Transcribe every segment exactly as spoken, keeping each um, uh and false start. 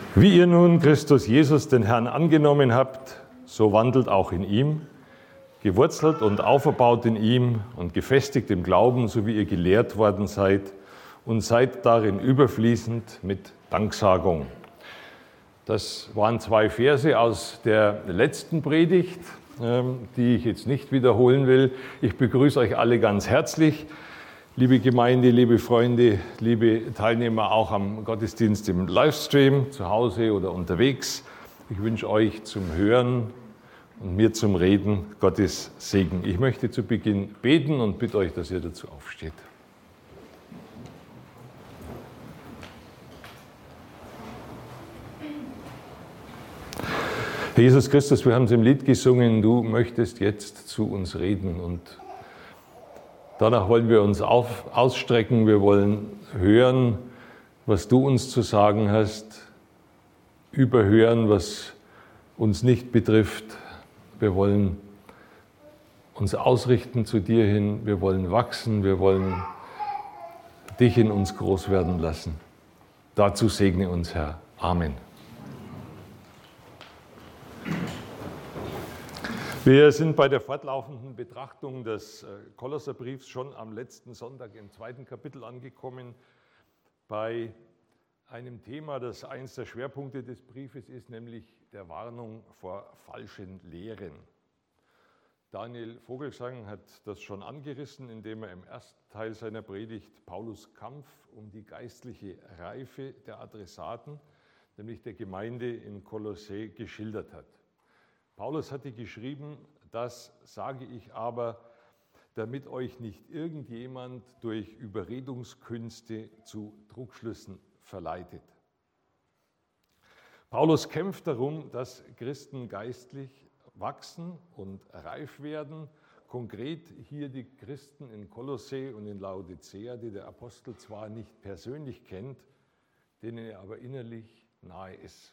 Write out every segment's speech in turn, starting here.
Wie ihr nun Christus Jesus, den Herrn, angenommen habt, so wandelt auch in ihm, gewurzelt und auferbaut in ihm und gefestigt im Glauben, so wie ihr gelehrt worden seid, und seid darin überfließend mit Danksagung. Das waren zwei Verse aus der letzten Predigt, die ich jetzt nicht wiederholen will. Ich begrüße euch alle ganz herzlich. Liebe Gemeinde, liebe Freunde, liebe Teilnehmer auch am Gottesdienst im Livestream, zu Hause oder unterwegs. Ich wünsche euch zum Hören und mir zum Reden Gottes Segen. Ich möchte zu Beginn beten und bitte euch, dass ihr dazu aufsteht. Herr Jesus Christus, wir haben es im Lied gesungen, du möchtest jetzt zu uns reden, und danach wollen wir uns auf, ausstrecken, wir wollen hören, was du uns zu sagen hast, überhören, was uns nicht betrifft. Wir wollen uns ausrichten zu dir hin, wir wollen wachsen, wir wollen dich in uns groß werden lassen. Dazu segne uns, Herr. Amen. Wir sind bei der fortlaufenden Betrachtung des Kolosserbriefs schon am letzten Sonntag im zweiten Kapitel angekommen, bei einem Thema, das eines der Schwerpunkte des Briefes ist, nämlich der Warnung vor falschen Lehren. Daniel Vogelsang hat das schon angerissen, indem er im ersten Teil seiner Predigt Paulus' Kampf um die geistliche Reife der Adressaten, nämlich der Gemeinde in Kolossä, geschildert hat. Paulus hatte geschrieben, das sage ich aber, damit euch nicht irgendjemand durch Überredungskünste zu Trugschlüssen verleitet. Paulus kämpft darum, dass Christen geistlich wachsen und reif werden. Konkret hier die Christen in Kolossä und in Laodicea, die der Apostel zwar nicht persönlich kennt, denen er aber innerlich nahe ist.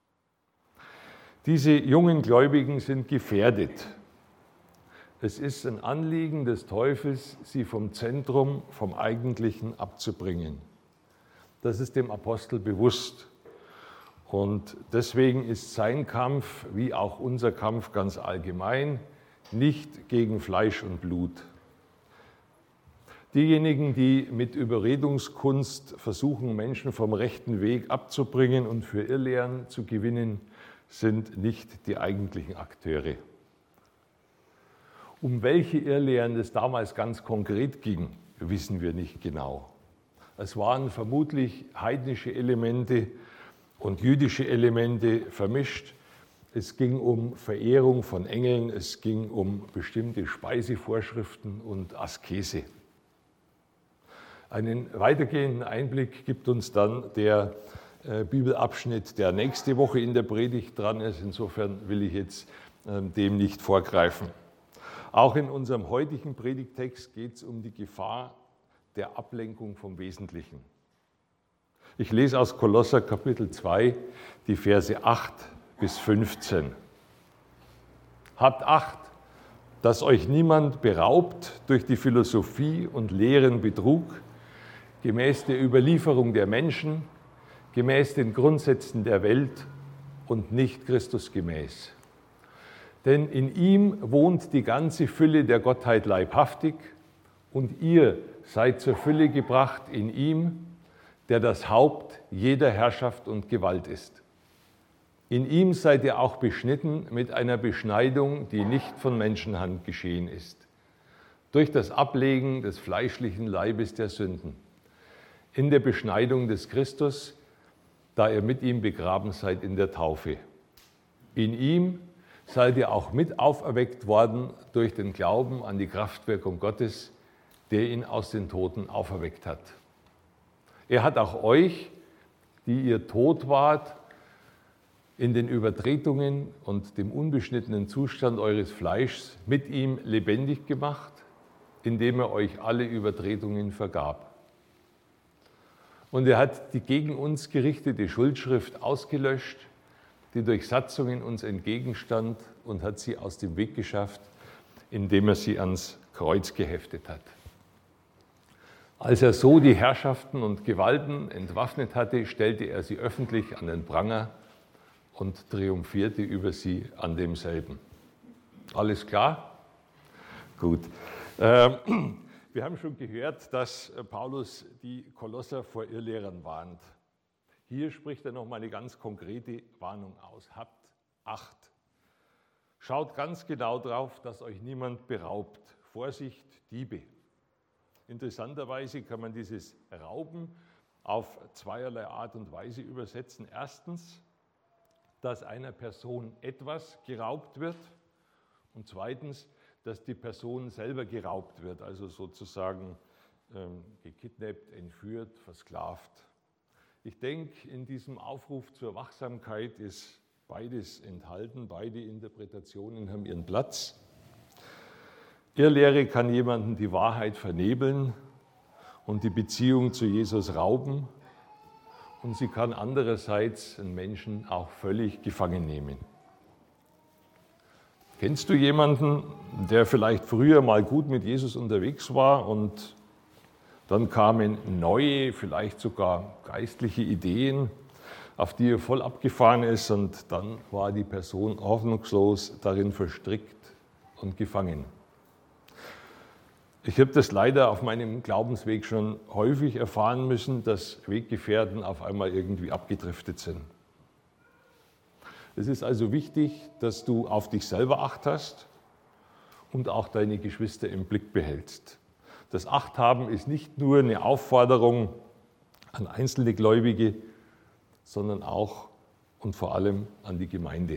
Diese jungen Gläubigen sind gefährdet. Es ist ein Anliegen des Teufels, sie vom Zentrum, vom Eigentlichen abzubringen. Das ist dem Apostel bewusst. Und deswegen ist sein Kampf, wie auch unser Kampf ganz allgemein, nicht gegen Fleisch und Blut. Diejenigen, die mit Überredungskunst versuchen, Menschen vom rechten Weg abzubringen und für Irrlehren zu gewinnen, sind nicht die eigentlichen Akteure. Um welche Irrlehren es damals ganz konkret ging, wissen wir nicht genau. Es waren vermutlich heidnische Elemente und jüdische Elemente vermischt. Es ging um Verehrung von Engeln, es ging um bestimmte Speisevorschriften und Askese. Einen weitergehenden Einblick gibt uns dann der Bibelabschnitt, der nächste Woche in der Predigt dran ist. Insofern will ich jetzt dem nicht vorgreifen. Auch in unserem heutigen Predigtext geht es um die Gefahr der Ablenkung vom Wesentlichen. Ich lese aus Kolosser Kapitel zwei die Verse acht bis fünfzehn. Habt Acht, dass euch niemand beraubt durch die Philosophie und leeren Betrug, gemäß der Überlieferung der Menschen, gemäß den Grundsätzen der Welt und nicht Christusgemäß. Denn in ihm wohnt die ganze Fülle der Gottheit leibhaftig, und ihr seid zur Fülle gebracht in ihm, der das Haupt jeder Herrschaft und Gewalt ist. In ihm seid ihr auch beschnitten mit einer Beschneidung, die nicht von Menschenhand geschehen ist, durch das Ablegen des fleischlichen Leibes der Sünden, in der Beschneidung des Christus, da ihr mit ihm begraben seid in der Taufe. In ihm seid ihr auch mit auferweckt worden durch den Glauben an die Kraftwirkung Gottes, der ihn aus den Toten auferweckt hat. Er hat auch euch, die ihr tot wart, in den Übertretungen und dem unbeschnittenen Zustand eures Fleischs mit ihm lebendig gemacht, indem er euch alle Übertretungen vergab. Und er hat die gegen uns gerichtete Schuldschrift ausgelöscht, die durch Satzungen uns entgegenstand, und hat sie aus dem Weg geschafft, indem er sie ans Kreuz geheftet hat. Als er so die Herrschaften und Gewalten entwaffnet hatte, stellte er sie öffentlich an den Pranger und triumphierte über sie an demselben. Alles klar? Gut. Ähm, wir haben schon gehört, dass Paulus die Kolosser vor Irrlehrern warnt. Hier spricht er nochmal eine ganz konkrete Warnung aus. Habt Acht. Schaut ganz genau drauf, dass euch niemand beraubt. Vorsicht, Diebe. Interessanterweise kann man dieses Rauben auf zweierlei Art und Weise übersetzen. Erstens, dass einer Person etwas geraubt wird und zweitens, dass die Person selber geraubt wird, also sozusagen ähm, gekidnappt, entführt, versklavt. Ich denke, in diesem Aufruf zur Wachsamkeit ist beides enthalten, beide Interpretationen haben ihren Platz. Irrlehre kann jemanden die Wahrheit vernebeln und die Beziehung zu Jesus rauben und sie kann andererseits einen Menschen auch völlig gefangen nehmen. Kennst du jemanden, der vielleicht früher mal gut mit Jesus unterwegs war und dann kamen neue, vielleicht sogar geistliche Ideen, auf die er voll abgefahren ist und dann war die Person hoffnungslos darin verstrickt und gefangen? Ich habe das leider auf meinem Glaubensweg schon häufig erfahren müssen, dass Weggefährten auf einmal irgendwie abgedriftet sind. Es ist also wichtig, dass du auf dich selber Acht hast und auch deine Geschwister im Blick behältst. Das Achthaben ist nicht nur eine Aufforderung an einzelne Gläubige, sondern auch und vor allem an die Gemeinde.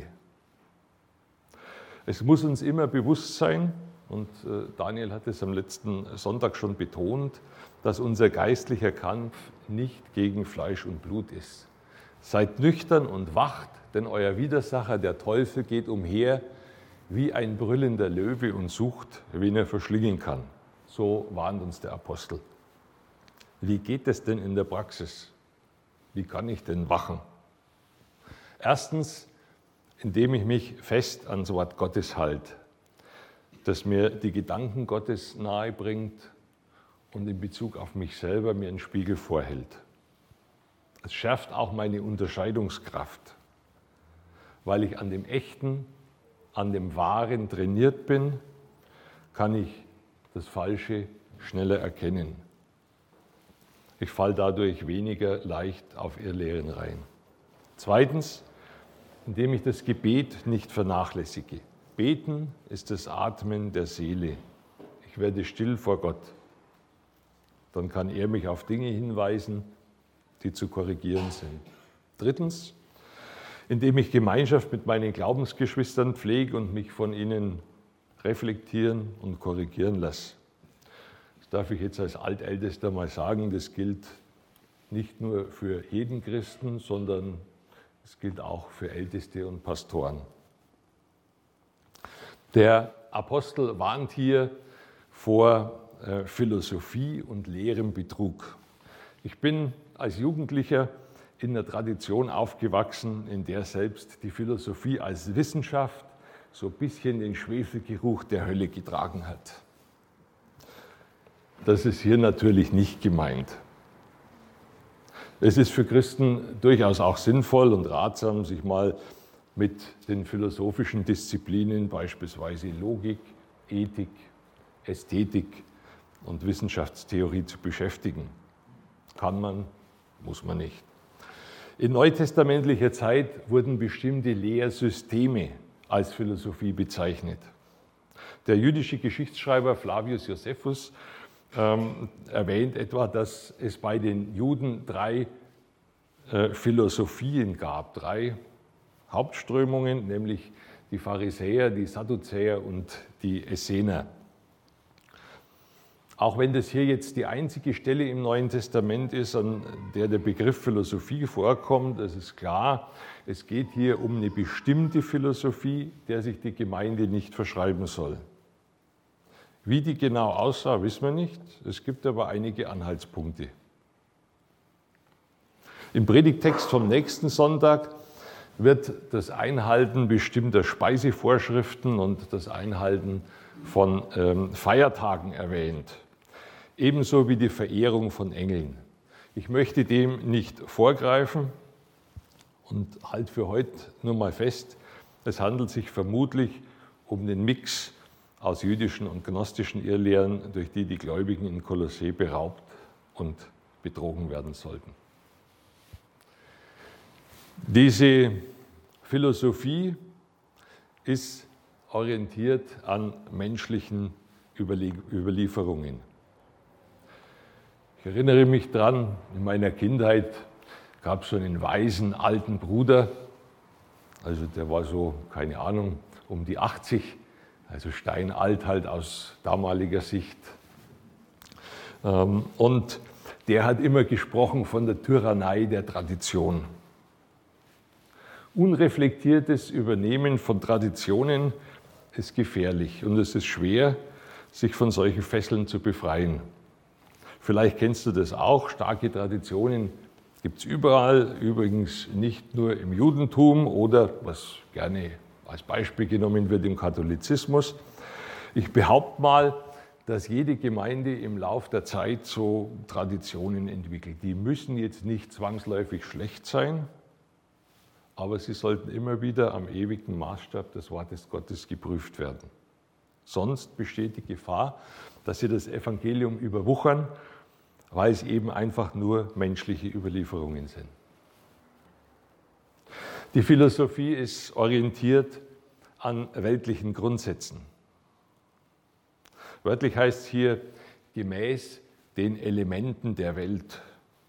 Es muss uns immer bewusst sein, und Daniel hat es am letzten Sonntag schon betont, dass unser geistlicher Kampf nicht gegen Fleisch und Blut ist. Seid nüchtern und wacht, denn euer Widersacher, der Teufel, geht umher wie ein brüllender Löwe und sucht, wen er verschlingen kann. So warnt uns der Apostel. Wie geht es denn in der Praxis? Wie kann ich denn wachen? Erstens, indem ich mich fest ans Wort Gottes halte, das mir die Gedanken Gottes nahe bringt und in Bezug auf mich selber mir einen Spiegel vorhält. Es schärft auch meine Unterscheidungskraft, weil ich an dem Echten, an dem Wahren trainiert bin, kann ich das Falsche schneller erkennen. Ich falle dadurch weniger leicht auf Irrlehren rein. Zweitens, indem ich das Gebet nicht vernachlässige. Beten ist das Atmen der Seele. Ich werde still vor Gott. Dann kann er mich auf Dinge hinweisen, die zu korrigieren sind. Drittens, indem ich Gemeinschaft mit meinen Glaubensgeschwistern pflege und mich von ihnen reflektieren und korrigieren lasse. Das darf ich jetzt als Altältester mal sagen, das gilt nicht nur für jeden Christen, sondern es gilt auch für Älteste und Pastoren. Der Apostel warnt hier vor äh, Philosophie und leerem Betrug. Ich bin als Jugendlicher in einer Tradition aufgewachsen, in der selbst die Philosophie als Wissenschaft so ein bisschen den Schwefelgeruch der Hölle getragen hat. Das ist hier natürlich nicht gemeint. Es ist für Christen durchaus auch sinnvoll und ratsam, sich mal mit den philosophischen Disziplinen, beispielsweise Logik, Ethik, Ästhetik und Wissenschaftstheorie zu beschäftigen. Kann man, muss man nicht. In neutestamentlicher Zeit wurden bestimmte Lehrsysteme als Philosophie bezeichnet. Der jüdische Geschichtsschreiber Flavius Josephus ähm, erwähnt etwa, dass es bei den Juden drei äh, Philosophien gab, drei Hauptströmungen, nämlich die Pharisäer, die Sadduzäer und die Essener. Auch wenn das hier jetzt die einzige Stelle im Neuen Testament ist, an der der Begriff Philosophie vorkommt, es ist klar, es geht hier um eine bestimmte Philosophie, der sich die Gemeinde nicht verschreiben soll. Wie die genau aussah, wissen wir nicht. Es gibt aber einige Anhaltspunkte. Im Predigttext vom nächsten Sonntag wird das Einhalten bestimmter Speisevorschriften und das Einhalten von ähm, Feiertagen erwähnt. ebenso wie die Verehrung von Engeln. Ich möchte dem nicht vorgreifen und halte für heute nur mal fest, es handelt sich vermutlich um den Mix aus jüdischen und gnostischen Irrlehren, durch die die Gläubigen in Kolossä beraubt und betrogen werden sollten. Diese Philosophie ist orientiert an menschlichen Überlieferungen. Ich erinnere mich daran, in meiner Kindheit gab es so einen weisen alten Bruder, also der war so, keine Ahnung, um die achtzig, also steinalt halt aus damaliger Sicht. Und der hat immer gesprochen von der Tyrannei der Tradition. Unreflektiertes Übernehmen von Traditionen ist gefährlich und es ist schwer, sich von solchen Fesseln zu befreien. Vielleicht kennst du das auch, starke Traditionen gibt es überall, übrigens nicht nur im Judentum oder, was gerne als Beispiel genommen wird, im Katholizismus. Ich behaupte mal, dass jede Gemeinde im Lauf der Zeit so Traditionen entwickelt. Die müssen jetzt nicht zwangsläufig schlecht sein, aber sie sollten immer wieder am ewigen Maßstab des Wortes Gottes geprüft werden. Sonst besteht die Gefahr, dass sie das Evangelium überwuchern, weil es eben einfach nur menschliche Überlieferungen sind. Die Philosophie ist orientiert an weltlichen Grundsätzen. Wörtlich heißt es hier gemäß den Elementen der Welt.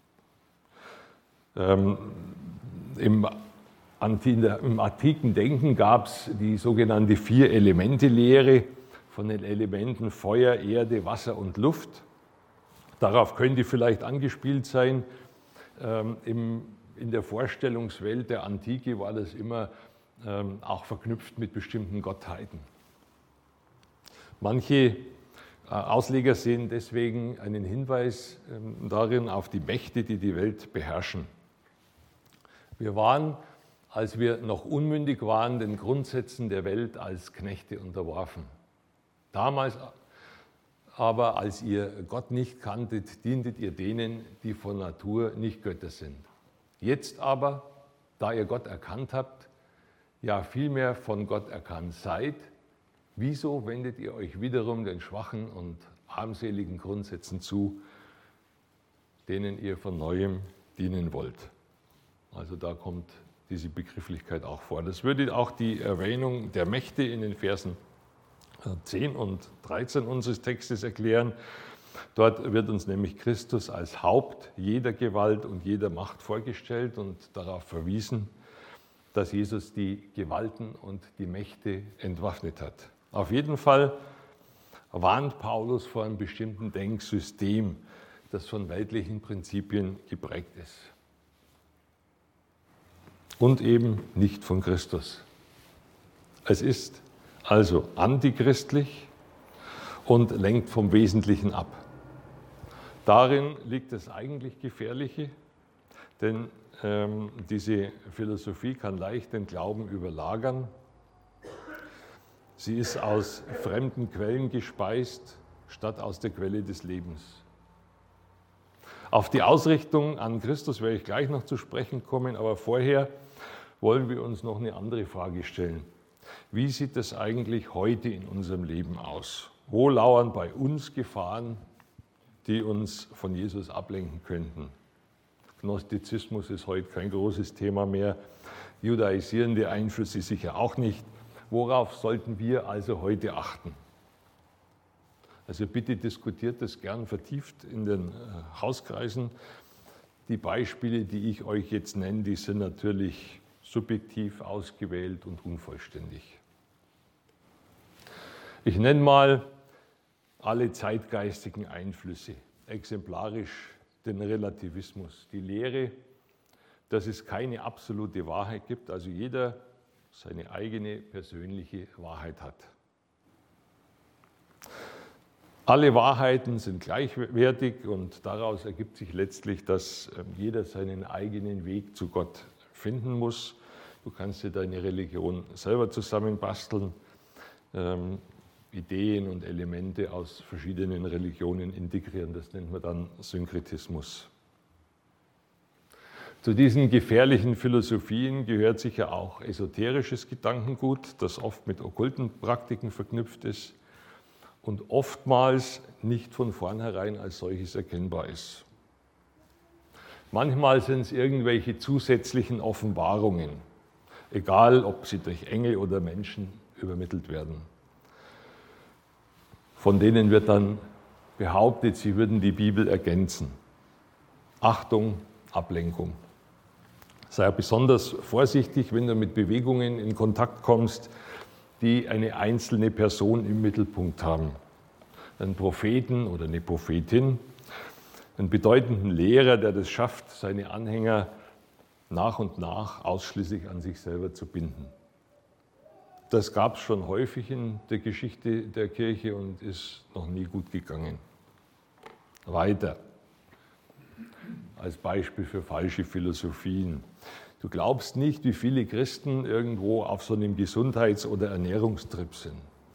Ähm, im, Im antiken Denken gab es die sogenannte Vier-Elemente-Lehre von den Elementen Feuer, Erde, Wasser und Luft. Darauf könnte vielleicht angespielt sein. Ähm, im, in der Vorstellungswelt der Antike war das immer ähm, auch verknüpft mit bestimmten Gottheiten. Manche äh, Ausleger sehen deswegen einen Hinweis ähm, darin auf die Mächte, die die Welt beherrschen. Wir waren, als wir noch unmündig waren, den Grundsätzen der Welt als Knechte unterworfen. Damals aber, als ihr Gott nicht kanntet, dientet ihr denen, die von Natur nicht Götter sind. Jetzt aber, da ihr Gott erkannt habt, ja vielmehr von Gott erkannt seid, wieso wendet ihr euch wiederum den schwachen und armseligen Grundsätzen zu, denen ihr von Neuem dienen wollt? Also da kommt diese Begrifflichkeit auch vor. Das würde auch die Erwähnung der Mächte in den Versen zehn und dreizehn unseres Textes erklären. Dort wird uns nämlich Christus als Haupt jeder Gewalt und jeder Macht vorgestellt und darauf verwiesen, dass Jesus die Gewalten und die Mächte entwaffnet hat. Auf jeden Fall warnt Paulus vor einem bestimmten Denksystem, das von weltlichen Prinzipien geprägt ist. Und eben nicht von Christus. Es ist also antichristlich und lenkt vom Wesentlichen ab. Darin liegt das eigentlich Gefährliche, denn ähm, diese Philosophie kann leicht den Glauben überlagern. Sie ist aus fremden Quellen gespeist, statt aus der Quelle des Lebens. Auf die Ausrichtung an Christus werde ich gleich noch zu sprechen kommen, aber vorher wollen wir uns noch eine andere Frage stellen. Wie sieht es eigentlich heute in unserem Leben aus? Wo lauern bei uns Gefahren, die uns von Jesus ablenken könnten? Gnostizismus ist heute kein großes Thema mehr, judaisierende Einflüsse sicher auch nicht. Worauf sollten wir also heute achten? Also bitte diskutiert das gern vertieft in den Hauskreisen. Die Beispiele, die ich euch jetzt nenne, die sind natürlich subjektiv ausgewählt und unvollständig. Ich nenne mal alle zeitgeistigen Einflüsse, exemplarisch den Relativismus, die Lehre, dass es keine absolute Wahrheit gibt, also jeder seine eigene persönliche Wahrheit hat. Alle Wahrheiten sind gleichwertig und daraus ergibt sich letztlich, dass jeder seinen eigenen Weg zu Gott finden muss. Du kannst dir deine Religion selber zusammenbasteln. Ideen und Elemente aus verschiedenen Religionen integrieren. Das nennt man dann Synkretismus. Zu diesen gefährlichen Philosophien gehört sicher auch esoterisches Gedankengut, das oft mit okkulten Praktiken verknüpft ist und oftmals nicht von vornherein als solches erkennbar ist. Manchmal sind es irgendwelche zusätzlichen Offenbarungen, egal ob sie durch Engel oder Menschen übermittelt werden. Von denen wird dann behauptet, sie würden die Bibel ergänzen. Achtung, Ablenkung. Sei besonders vorsichtig, wenn du mit Bewegungen in Kontakt kommst, die eine einzelne Person im Mittelpunkt haben. Einen Propheten oder eine Prophetin, einen bedeutenden Lehrer, der das schafft, seine Anhänger nach und nach ausschließlich an sich selber zu binden. Das gab es schon häufig in der Geschichte der Kirche und ist noch nie gut gegangen. Weiter. Als Beispiel für falsche Philosophien. Du glaubst nicht, wie viele Christen irgendwo auf so einem Gesundheits- oder Ernährungstrip sind.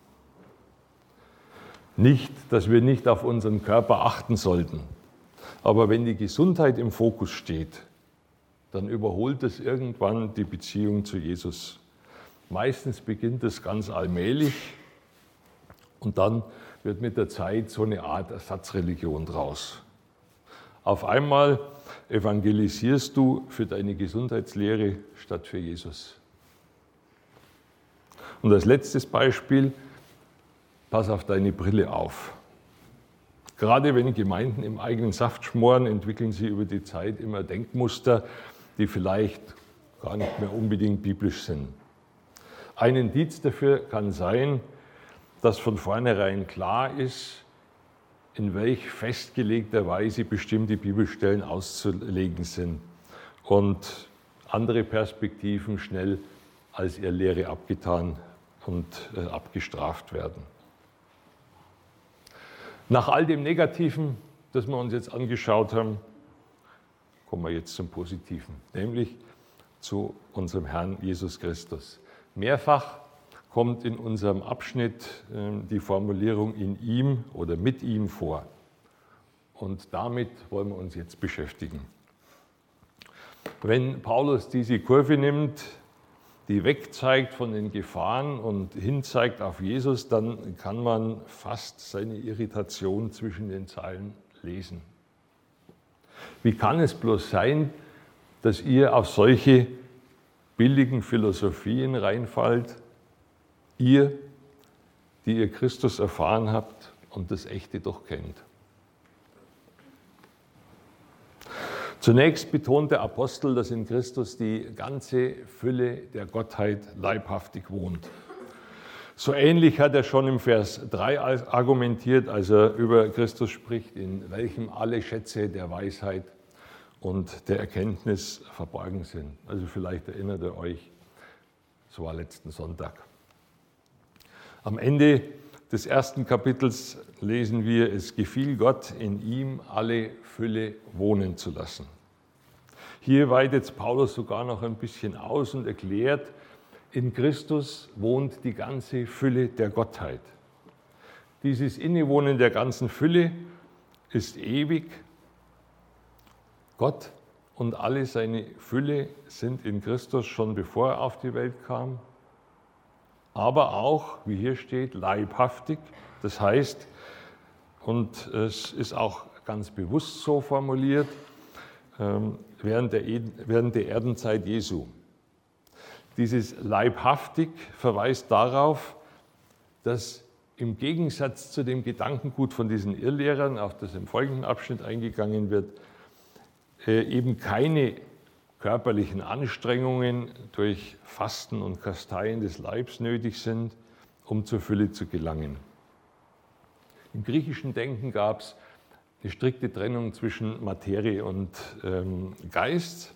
Nicht, dass wir nicht auf unseren Körper achten sollten. Aber wenn die Gesundheit im Fokus steht, dann überholt es irgendwann die Beziehung zu Jesus. Meistens beginnt es ganz allmählich und dann wird mit der Zeit so eine Art Ersatzreligion draus. Auf einmal evangelisierst du für deine Gesundheitslehre statt für Jesus. Und als letztes Beispiel, pass auf deine Brille auf. Gerade wenn Gemeinden im eigenen Saft schmoren, entwickeln sie über die Zeit immer Denkmuster, die vielleicht gar nicht mehr unbedingt biblisch sind. Ein Indiz dafür kann sein, dass von vornherein klar ist, in welch festgelegter Weise bestimmte Bibelstellen auszulegen sind und andere Perspektiven schnell als Irrlehre abgetan und äh, abgestraft werden. Nach all dem Negativen, das wir uns jetzt angeschaut haben, kommen wir jetzt zum Positiven, nämlich zu unserem Herrn Jesus Christus. Mehrfach kommt in unserem Abschnitt äh, die Formulierung in ihm oder mit ihm vor. Und damit wollen wir uns jetzt beschäftigen. Wenn Paulus diese Kurve nimmt, die wegzeigt von den Gefahren und hinzeigt auf Jesus, dann kann man fast seine Irritation zwischen den Zeilen lesen. Wie kann es bloß sein, dass ihr auf solche billigen Philosophien reinfallt? Ihr, die ihr Christus erfahren habt und das Echte doch kennt. Zunächst betont der Apostel, dass in Christus die ganze Fülle der Gottheit leibhaftig wohnt. So ähnlich hat er schon im Vers drei argumentiert, als er über Christus spricht, in welchem alle Schätze der Weisheit und der Erkenntnis verborgen sind. Also vielleicht erinnert ihr euch, so war letzten Sonntag. Am Ende des ersten Kapitels lesen wir, es gefiel Gott, in ihm alle Fülle wohnen zu lassen. Hier weitet Paulus sogar noch ein bisschen aus und erklärt, in Christus wohnt die ganze Fülle der Gottheit. Dieses Innewohnen der ganzen Fülle ist ewig. Gott und alle seine Fülle sind in Christus schon bevor er auf die Welt kam. Aber auch, wie hier steht, leibhaftig. Das heißt, und es ist auch ganz bewusst so formuliert, während der, während der Erdenzeit Jesu. Dieses leibhaftig verweist darauf, dass im Gegensatz zu dem Gedankengut von diesen Irrlehrern, auf das im folgenden Abschnitt eingegangen wird, eben keine körperlichen Anstrengungen durch Fasten und Kasteien des Leibs nötig sind, um zur Fülle zu gelangen. Im griechischen Denken gab es eine strikte Trennung zwischen Materie und ähm, Geist.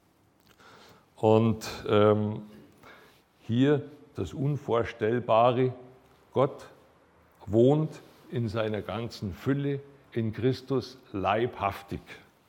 Und ähm, hier das Unvorstellbare, Gott wohnt in seiner ganzen Fülle in Christus leibhaftig.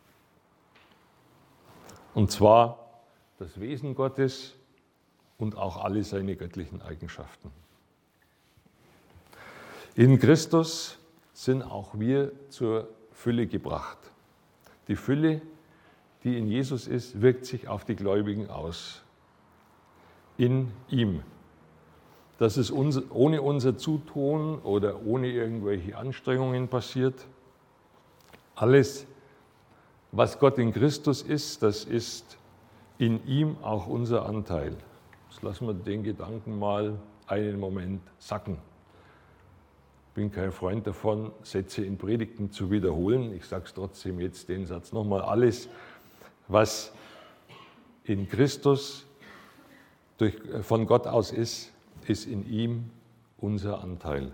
Und zwar das Wesen Gottes und auch alle seine göttlichen Eigenschaften. In Christus sind auch wir zur Fülle gebracht. Die Fülle, die in Jesus ist, wirkt sich auf die Gläubigen aus. In ihm. Dass es uns, ohne unser Zutun oder ohne irgendwelche Anstrengungen passiert. Alles, was Gott in Christus ist, das ist in ihm auch unser Anteil. Jetzt lassen wir den Gedanken mal einen Moment sacken. Ich bin kein Freund davon, Sätze in Predigten zu wiederholen. Ich sage es trotzdem jetzt den Satz nochmal. Alles, was in Christus durch, von Gott aus ist, ist in ihm unser Anteil.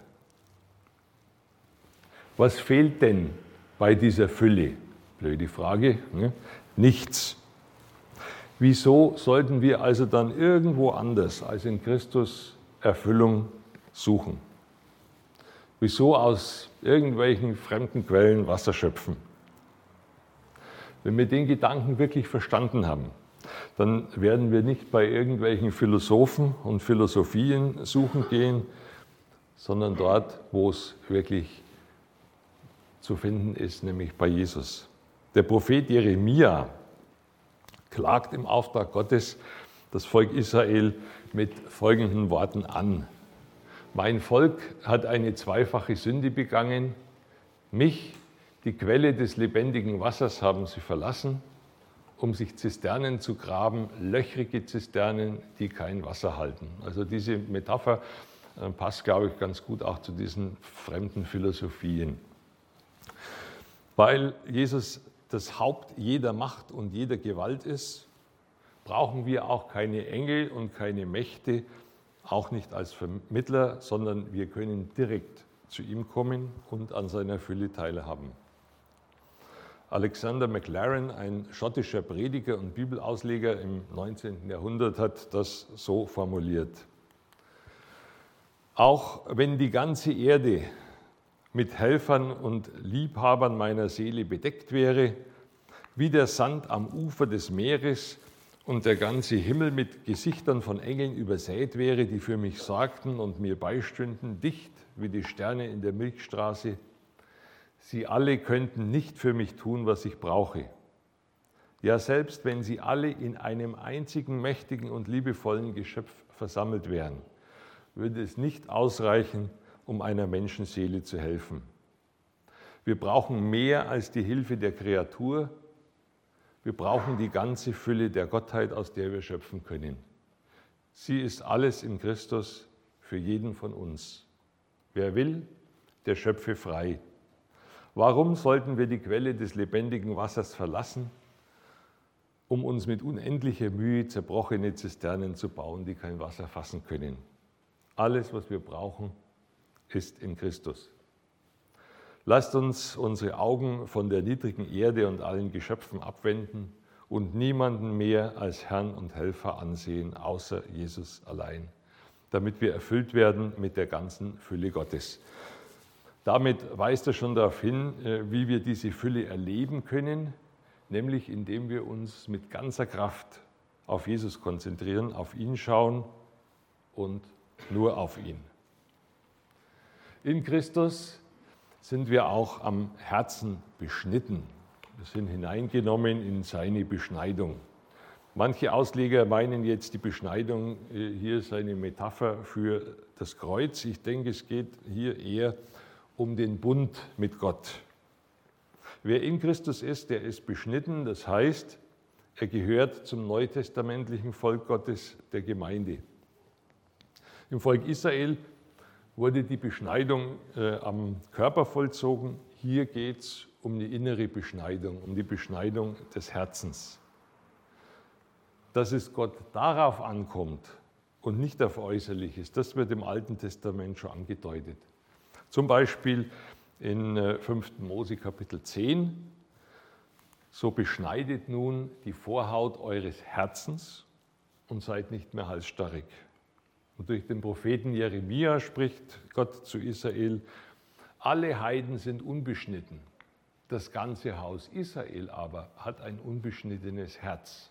Was fehlt denn bei dieser Fülle? Blöde Frage. Ne? Nichts. Wieso sollten wir also dann irgendwo anders als in Christus Erfüllung suchen? Wieso aus irgendwelchen fremden Quellen Wasser schöpfen? Wenn wir den Gedanken wirklich verstanden haben, dann werden wir nicht bei irgendwelchen Philosophen und Philosophien suchen gehen, sondern dort, wo es wirklich zu finden ist, nämlich bei Jesus. Der Prophet Jeremia klagt im Auftrag Gottes das Volk Israel mit folgenden Worten an. Mein Volk hat eine zweifache Sünde begangen. Mich, die Quelle des lebendigen Wassers, haben sie verlassen, um sich Zisternen zu graben, löchrige Zisternen, die kein Wasser halten. Also diese Metapher passt, glaube ich, ganz gut auch zu diesen fremden Philosophien. Weil Jesus das Haupt jeder Macht und jeder Gewalt ist, brauchen wir auch keine Engel und keine Mächte, auch nicht als Vermittler, sondern wir können direkt zu ihm kommen und an seiner Fülle teilhaben. Alexander Maclaren, ein schottischer Prediger und Bibelausleger im neunzehnten Jahrhundert, hat das so formuliert. Auch wenn die ganze Erde mit Helfern und Liebhabern meiner Seele bedeckt wäre, wie der Sand am Ufer des Meeres und der ganze Himmel mit Gesichtern von Engeln übersät wäre, die für mich sorgten und mir beistünden, dicht wie die Sterne in der Milchstraße, sie alle könnten nicht für mich tun, was ich brauche. Ja, selbst wenn sie alle in einem einzigen mächtigen und liebevollen Geschöpf versammelt wären, würde es nicht ausreichen, um einer Menschenseele zu helfen. Wir brauchen mehr als die Hilfe der Kreatur. Wir brauchen die ganze Fülle der Gottheit, aus der wir schöpfen können. Sie ist alles in Christus für jeden von uns. Wer will, der schöpfe frei. Warum sollten wir die Quelle des lebendigen Wassers verlassen, um uns mit unendlicher Mühe zerbrochene Zisternen zu bauen, die kein Wasser fassen können? Alles, was wir brauchen, ist in Christus. Lasst uns unsere Augen von der niedrigen Erde und allen Geschöpfen abwenden und niemanden mehr als Herrn und Helfer ansehen, außer Jesus allein, damit wir erfüllt werden mit der ganzen Fülle Gottes. Damit weist er schon darauf hin, wie wir diese Fülle erleben können, nämlich indem wir uns mit ganzer Kraft auf Jesus konzentrieren, auf ihn schauen und nur auf ihn. In Christus sind wir auch am Herzen beschnitten. Wir sind hineingenommen in seine Beschneidung. Manche Ausleger meinen jetzt, die Beschneidung hier sei eine Metapher für das Kreuz. Ich denke, es geht hier eher um den Bund mit Gott. Wer in Christus ist, der ist beschnitten, das heißt, er gehört zum neutestamentlichen Volk Gottes, der Gemeinde. Im Volk Israel wurde die Beschneidung äh, am Körper vollzogen. Hier geht es um die innere Beschneidung, um die Beschneidung des Herzens. Dass es Gott darauf ankommt und nicht auf Äußerliches, das wird im Alten Testament schon angedeutet. Zum Beispiel in äh, fünften Mose Kapitel zehn. So beschneidet nun die Vorhaut eures Herzens und seid nicht mehr halsstarrig. Und durch den Propheten Jeremia spricht Gott zu Israel, alle Heiden sind unbeschnitten. Das ganze Haus Israel aber hat ein unbeschnittenes Herz.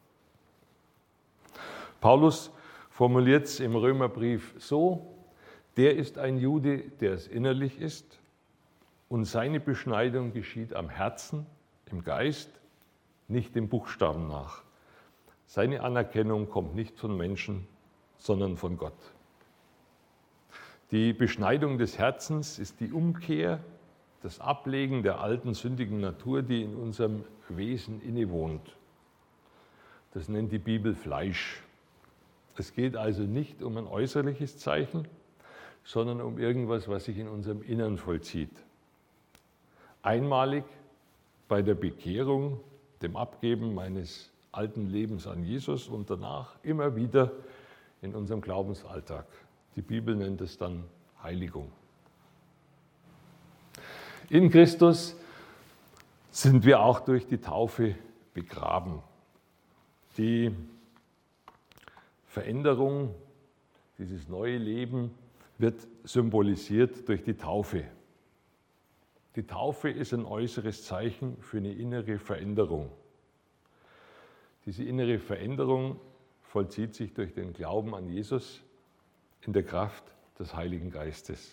Paulus formuliert es im Römerbrief so, der ist ein Jude, der es innerlich ist, und seine Beschneidung geschieht am Herzen, im Geist, nicht dem Buchstaben nach. Seine Anerkennung kommt nicht von Menschen, sondern von Gott. Die Beschneidung des Herzens ist die Umkehr, das Ablegen der alten sündigen Natur, die in unserem Wesen innewohnt. Das nennt die Bibel Fleisch. Es geht also nicht um ein äußerliches Zeichen, sondern um irgendwas, was sich in unserem Innern vollzieht. Einmalig bei der Bekehrung, dem Abgeben meines alten Lebens an Jesus und danach immer wieder in unserem Glaubensalltag. Die Bibel nennt es dann Heiligung. In Christus sind wir auch durch die Taufe begraben. Die Veränderung, dieses neue Leben wird symbolisiert durch die Taufe. Die Taufe ist ein äußeres Zeichen für eine innere Veränderung. Diese innere Veränderung vollzieht sich durch den Glauben an Jesus in der Kraft des Heiligen Geistes.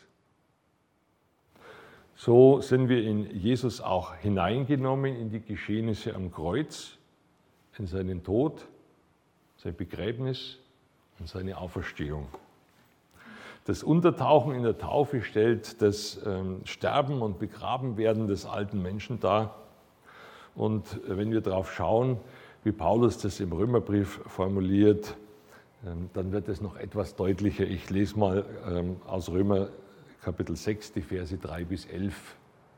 So sind wir in Jesus auch hineingenommen in die Geschehnisse am Kreuz, in seinen Tod, sein Begräbnis und seine Auferstehung. Das Untertauchen in der Taufe stellt das ähm, Sterben und Begrabenwerden des alten Menschen dar. Und wenn wir darauf schauen, wie Paulus das im Römerbrief formuliert, ähm, dann wird es noch etwas deutlicher. Ich lese mal ähm, aus Römer Kapitel sechs, die Verse drei bis elf.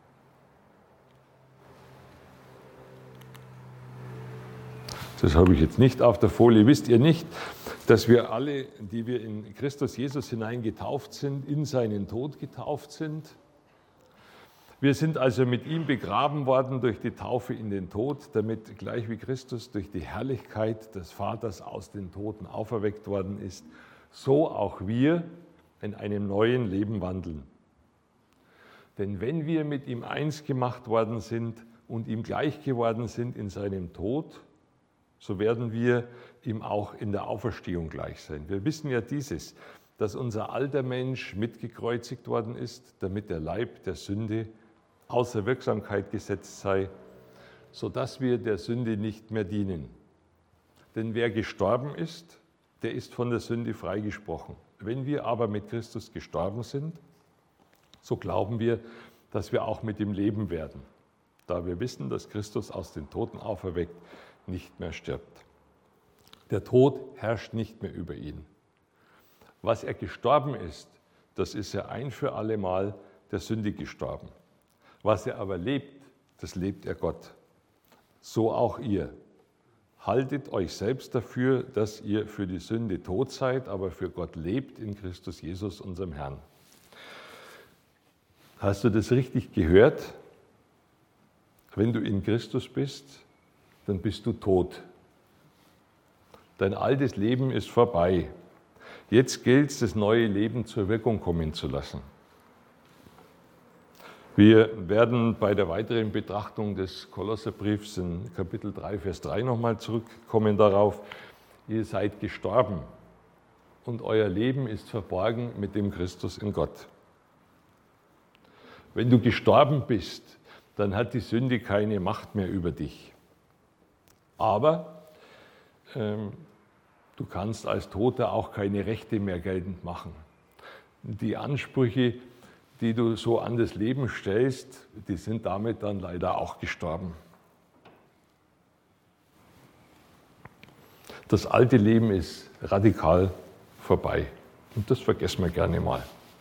Das habe ich jetzt nicht auf der Folie. Wisst ihr nicht, dass wir alle, die wir in Christus Jesus hinein getauft sind, in seinen Tod getauft sind? Wir sind also mit ihm begraben worden durch die Taufe in den Tod, damit gleich wie Christus durch die Herrlichkeit des Vaters aus den Toten auferweckt worden ist, so auch wir in einem neuen Leben wandeln. Denn wenn wir mit ihm eins gemacht worden sind und ihm gleich geworden sind in seinem Tod, so werden wir ihm auch in der Auferstehung gleich sein. Wir wissen ja dieses, dass unser alter Mensch mitgekreuzigt worden ist, damit der Leib der Sünde außer Wirksamkeit gesetzt sei, sodass wir der Sünde nicht mehr dienen. Denn wer gestorben ist, der ist von der Sünde freigesprochen. Wenn wir aber mit Christus gestorben sind, so glauben wir, dass wir auch mit ihm leben werden, da wir wissen, dass Christus aus den Toten auferweckt nicht mehr stirbt. Der Tod herrscht nicht mehr über ihn. Was er gestorben ist, das ist er ein für alle Mal der Sünde gestorben. Was er aber lebt, das lebt er Gott. So auch ihr. Haltet euch selbst dafür, dass ihr für die Sünde tot seid, aber für Gott lebt in Christus Jesus, unserem Herrn. Hast du das richtig gehört? Wenn du in Christus bist, dann bist du tot. Dein altes Leben ist vorbei. Jetzt gilt es, das neue Leben zur Wirkung kommen zu lassen. Wir werden bei der weiteren Betrachtung des Kolosserbriefs in Kapitel drei, Vers drei nochmal zurückkommen darauf. Ihr seid gestorben und euer Leben ist verborgen mit dem Christus in Gott. Wenn du gestorben bist, dann hat die Sünde keine Macht mehr über dich. Aber ähm, du kannst als Toter auch keine Rechte mehr geltend machen. Die Ansprüche, die du so an das Leben stellst, die sind damit dann leider auch gestorben. Das alte Leben ist radikal vorbei und das vergessen wir gerne mal.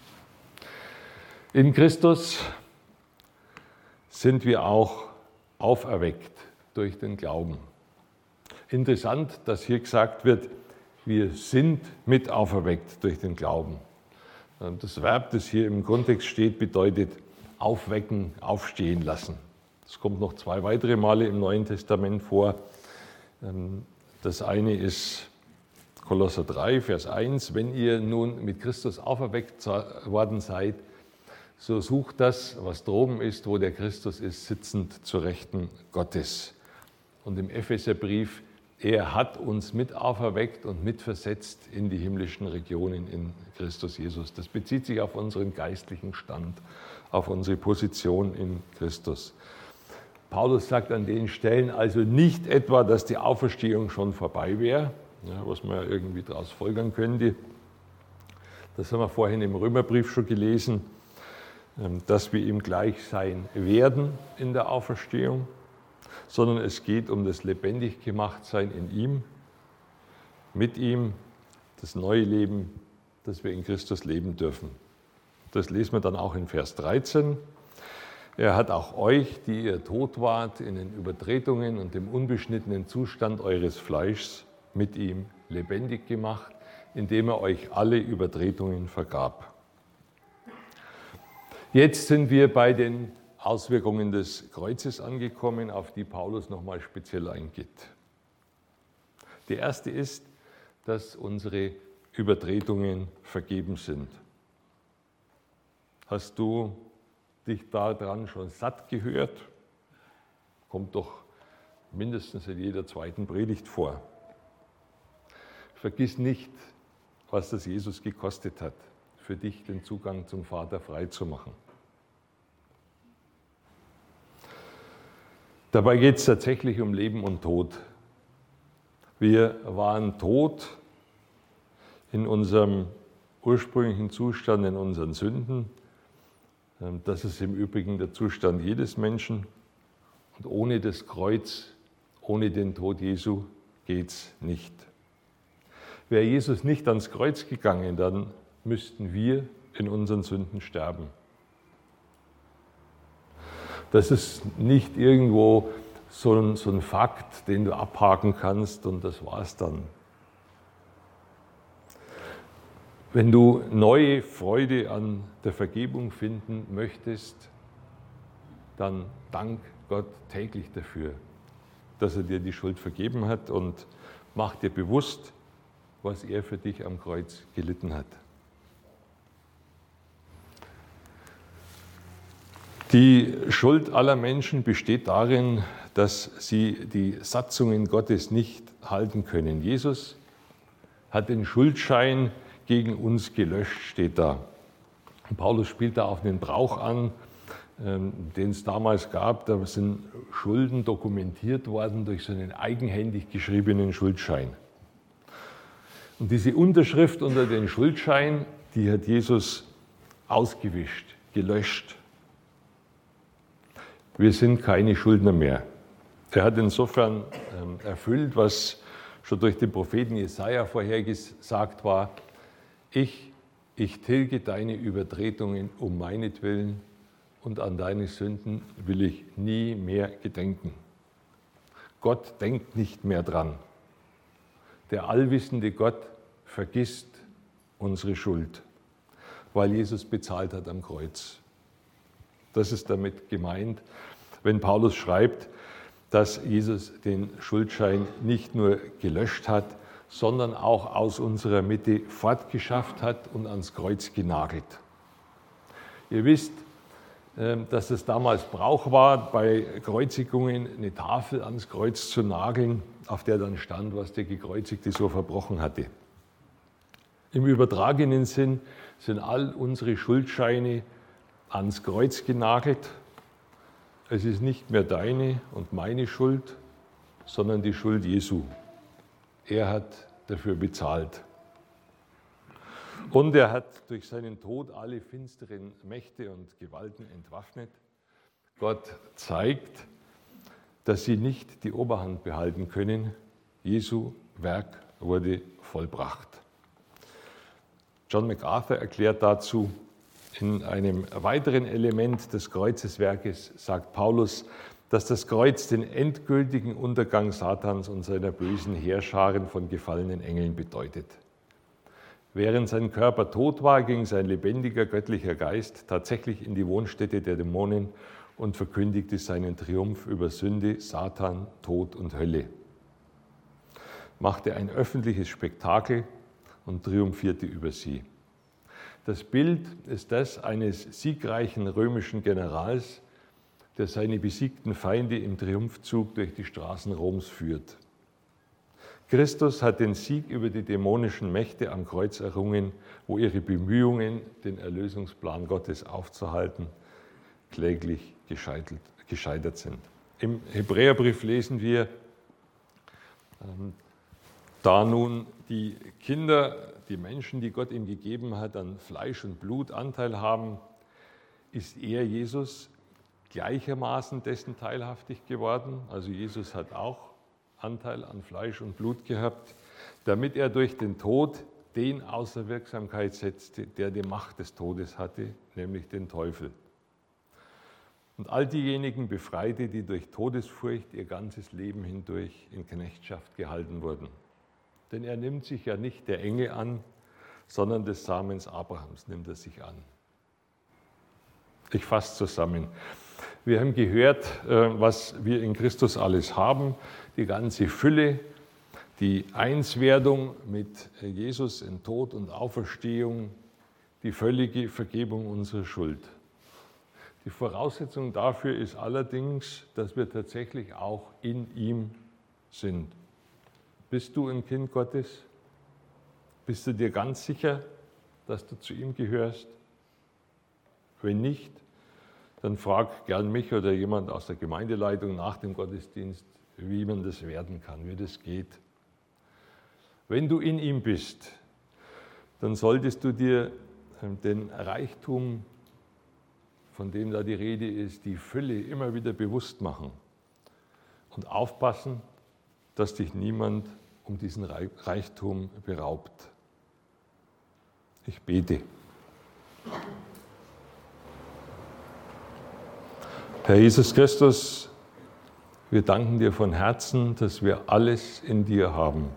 In Christus sind wir auch auferweckt durch den Glauben. Interessant, dass hier gesagt wird, wir sind mit auferweckt durch den Glauben. Das Verb, das hier im Kontext steht, bedeutet aufwecken, aufstehen lassen. Das kommt noch zwei weitere Male im Neuen Testament vor. Das eine ist Kolosser drei, Vers eins. Wenn ihr nun mit Christus auferweckt worden seid, so sucht das, was droben ist, wo der Christus ist, sitzend zur Rechten Gottes. Und im Epheserbrief, Er hat uns mit auferweckt und mitversetzt in die himmlischen Regionen in Christus Jesus. Das bezieht sich auf unseren geistlichen Stand, auf unsere Position in Christus. Paulus sagt an den Stellen also nicht etwa, dass die Auferstehung schon vorbei wäre, ja, was man ja irgendwie daraus folgern könnte. Das haben wir vorhin im Römerbrief schon gelesen, dass wir ihm gleich sein werden in der Auferstehung, sondern es geht um das Lebendiggemachtsein in ihm, mit ihm, das neue Leben, das wir in Christus leben dürfen. Das lesen wir dann auch in Vers dreizehn. Er hat auch euch, die ihr tot wart in den Übertretungen und dem unbeschnittenen Zustand eures Fleischs, mit ihm lebendig gemacht, indem er euch alle Übertretungen vergab. Jetzt sind wir bei den Auswirkungen des Kreuzes angekommen, auf die Paulus nochmal speziell eingeht. Die erste ist, dass unsere Übertretungen vergeben sind. Hast du dich daran schon satt gehört? Kommt doch mindestens in jeder zweiten Predigt vor. Vergiss nicht, was das Jesus gekostet hat, für dich den Zugang zum Vater frei zu machen. Dabei geht es tatsächlich um Leben und Tod. Wir waren tot in unserem ursprünglichen Zustand, in unseren Sünden. Das ist im Übrigen der Zustand jedes Menschen. Und ohne das Kreuz, ohne den Tod Jesu geht es nicht. Wäre Jesus nicht ans Kreuz gegangen, dann müssten wir in unseren Sünden sterben. Das ist nicht irgendwo so ein, so ein Fakt, den du abhaken kannst und das war's dann. Wenn du neue Freude an der Vergebung finden möchtest, dann dank Gott täglich dafür, dass er dir die Schuld vergeben hat und mach dir bewusst, was er für dich am Kreuz gelitten hat. Die Schuld aller Menschen besteht darin, dass sie die Satzungen Gottes nicht halten können. Jesus hat den Schuldschein gegen uns gelöscht, steht da. Und Paulus spielt da auf einen Brauch an, den es damals gab. Da sind Schulden dokumentiert worden durch so einen eigenhändig geschriebenen Schuldschein. Und diese Unterschrift unter den Schuldschein, die hat Jesus ausgewischt, gelöscht. Wir sind keine Schuldner mehr. Er hat insofern erfüllt, was schon durch den Propheten Jesaja vorhergesagt war. Ich, ich tilge deine Übertretungen um meinetwillen und an deine Sünden will ich nie mehr gedenken. Gott denkt nicht mehr dran. Der allwissende Gott vergisst unsere Schuld, weil Jesus bezahlt hat am Kreuz. Das ist damit gemeint, wenn Paulus schreibt, dass Jesus den Schuldschein nicht nur gelöscht hat, sondern auch aus unserer Mitte fortgeschafft hat und ans Kreuz genagelt. Ihr wisst, dass es damals Brauch war, bei Kreuzigungen eine Tafel ans Kreuz zu nageln, auf der dann stand, was der Gekreuzigte so verbrochen hatte. Im übertragenen Sinn sind all unsere Schuldscheine ans Kreuz genagelt. Es ist nicht mehr deine und meine Schuld, sondern die Schuld Jesu. Er hat dafür bezahlt. Und er hat durch seinen Tod alle finsteren Mächte und Gewalten entwaffnet. Gott zeigt, dass sie nicht die Oberhand behalten können. Jesu Werk wurde vollbracht. John MacArthur erklärt dazu, in einem weiteren Element des Kreuzeswerkes sagt Paulus, dass das Kreuz den endgültigen Untergang Satans und seiner bösen Heerscharen von gefallenen Engeln bedeutet. Während sein Körper tot war, ging sein lebendiger göttlicher Geist tatsächlich in die Wohnstätte der Dämonen und verkündigte seinen Triumph über Sünde, Satan, Tod und Hölle. Machte ein öffentliches Spektakel und triumphierte über sie. Das Bild ist das eines siegreichen römischen Generals, der seine besiegten Feinde im Triumphzug durch die Straßen Roms führt. Christus hat den Sieg über die dämonischen Mächte am Kreuz errungen, wo ihre Bemühungen, den Erlösungsplan Gottes aufzuhalten, kläglich gescheitert, gescheitert sind. Im Hebräerbrief lesen wir, da nun die Kinder, die Menschen, die Gott ihm gegeben hat, an Fleisch und Blut Anteil haben, ist er, Jesus, gleichermaßen dessen teilhaftig geworden. Also Jesus hat auch Anteil an Fleisch und Blut gehabt, damit er durch den Tod den außer Wirksamkeit setzte, der die Macht des Todes hatte, nämlich den Teufel. Und all diejenigen befreite, die durch Todesfurcht ihr ganzes Leben hindurch in Knechtschaft gehalten wurden. Denn er nimmt sich ja nicht der Enge an, sondern des Samens Abrahams nimmt er sich an. Ich fasse zusammen. Wir haben gehört, was wir in Christus alles haben, die ganze Fülle, die Einswerdung mit Jesus in Tod und Auferstehung, die völlige Vergebung unserer Schuld. Die Voraussetzung dafür ist allerdings, dass wir tatsächlich auch in ihm sind. Bist du ein Kind Gottes? Bist du dir ganz sicher, dass du zu ihm gehörst? Wenn nicht, dann frag gern mich oder jemand aus der Gemeindeleitung nach dem Gottesdienst, wie man das werden kann, wie das geht. Wenn du in ihm bist, dann solltest du dir den Reichtum, von dem da die Rede ist, die Fülle immer wieder bewusst machen und aufpassen, dass dich niemand um diesen Reichtum beraubt. Ich bete. Herr Jesus Christus, wir danken dir von Herzen, dass wir alles in dir haben.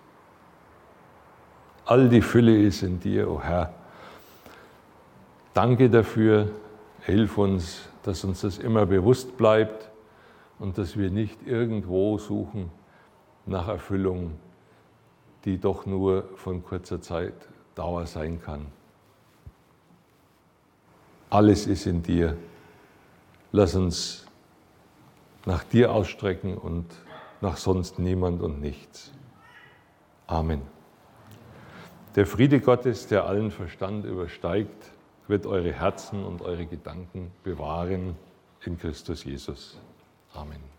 All die Fülle ist in dir, o Herr. Danke dafür. Hilf uns, dass uns das immer bewusst bleibt und dass wir nicht irgendwo suchen nach Erfüllung, die doch nur von kurzer Zeit Dauer sein kann. Alles ist in dir. Lass uns nach dir ausstrecken und nach sonst niemand und nichts. Amen. Der Friede Gottes, der allen Verstand übersteigt, wird eure Herzen und eure Gedanken bewahren in Christus Jesus. Amen.